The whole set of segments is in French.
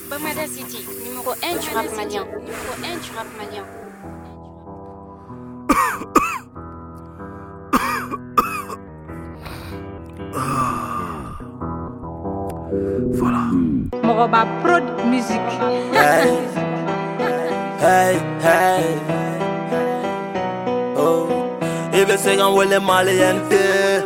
Bamada City, numéro 1 du rap malien. Numéro 1 du rap malien. Voilà. Moroba Prod Music. Hey, hey, hey. Oh, ibe segan wele maliente.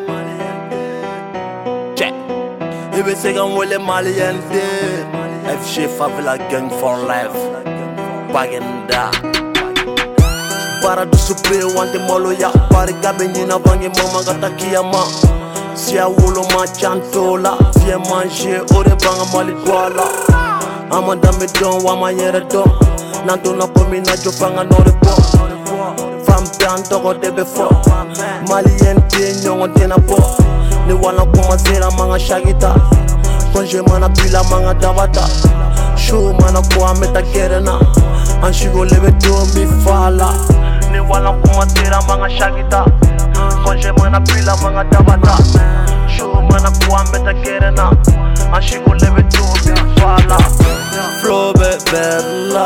Check. Ibe segan wele maliente. FG Favela Gang for life. Bagenda. Para do super wante molo ya. Pari gabe nina vange mama gata kiyama. Si a wolo ma chantola. Viens manger ore banga mali douala. Amanda me don wa ma yere don. Nanto na pomi na jo fanga no repo. Fam tan toko debe fo. Malien te nyongo tena po. Ni wana kuma zera manga shagita. Konje mana pila manga tabata. Show mana kwa meta kerena. Anshigo lebe do mi fala. Ni wana kuma zera manga shagita. Konje mana pila manga tabata. Show mana kwa meta kerena. Anshigo lebe do mi fala. Flow bella,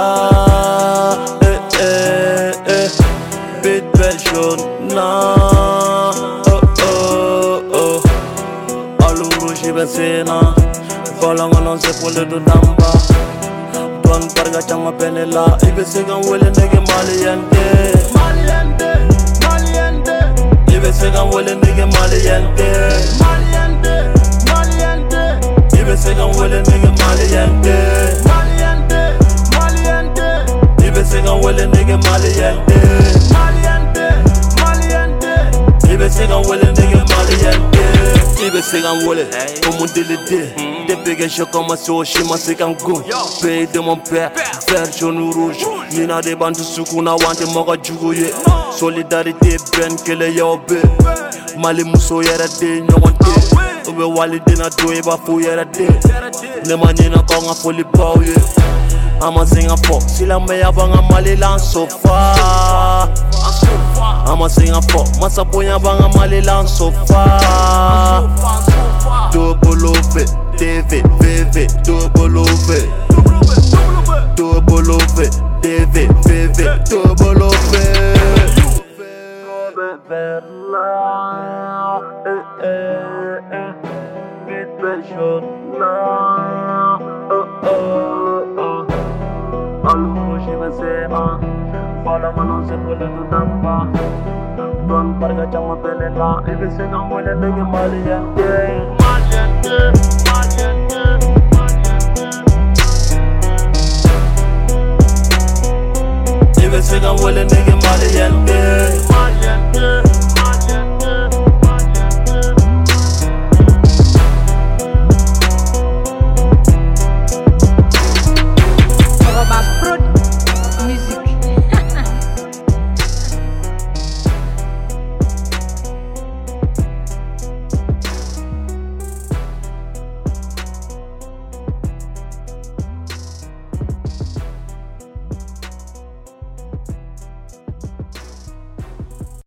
bit belle jaune, oh oh oh. Aluro jibesena, balanga non se pole do damba. Don parga chama penela, ibesegan wele nege maliente. Maliente, maliente. Ibesegan wele nege maliente. Maliente, maliente. Ibesegan wele nege maliente. Segan wele nigga maliente. Maliente, maliente. Ibe segan wele nigga maliente. Ibe segan wele, comme on dit le dé. Depuis que j'ai commencé au chima segan goût. Pays de mon père, vert, jaune ou rouge. Nina de bantu sukuna wante moga juguye. Solidarité ben kele yobe. Mali muso yere de nyonte. Ube wali dina doye ba fu yere de. Nema nina konga foli pauye. I'ma sing a fuck, sila me abanga malilan sofa. I'ma sing a fuck, masa boya banga malilan sofa. Double OV, TV, VV, double OV. Double OV, TV, VV, double OV. Aluro jibesena, fala mano se pole do damba. Don parga chama pelela, ibe segan wele nege maliente. Maliente, maliente, maliente. Ibe segan wele nege maliente. Maliente.